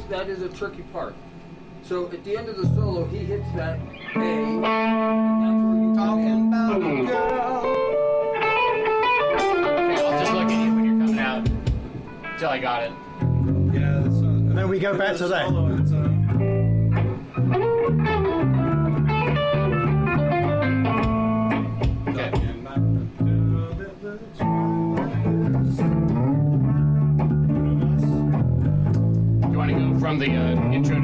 that is a tricky part. So at the end of the solo, he hits that A, and that's where you Talking about a girl. Okay, I'll just look at you when you're coming out until I got it. Yeah, that's And then we go back to that. solo, it's, Okay. talking about a girl that looks Do you want to go from the intro